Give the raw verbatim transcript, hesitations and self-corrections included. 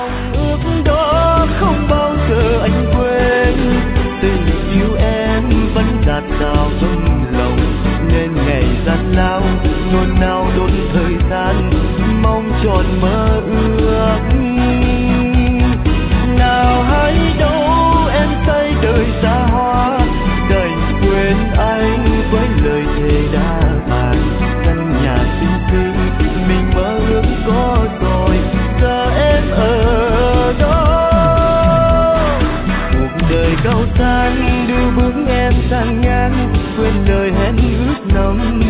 mong ước đó không bao giờ anh quên. Tình yêu em vẫn dạt dào trong lòng, nên ngày gian lao nôn nao đốn thời gian, mong tròn mơ ước. Nào hãy đâu em say đời xa hoa, đành quên anh với lời thề đã bàn. Căn nhà xinh xinh mình mơ ước có rồi, giờ em ở đó. Cuộc đời cao sang đưa bước em sang ngang, quên lời hẹn ước năm